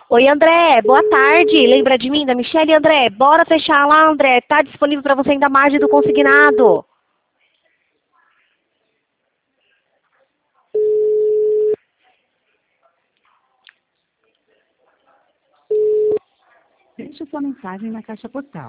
Oi, André, boa tarde. Lembra de mim, da Michelle? André, bora fechar lá, André. Tá disponível para você ainda a margem do consignado. Deixe sua mensagem na caixa postal.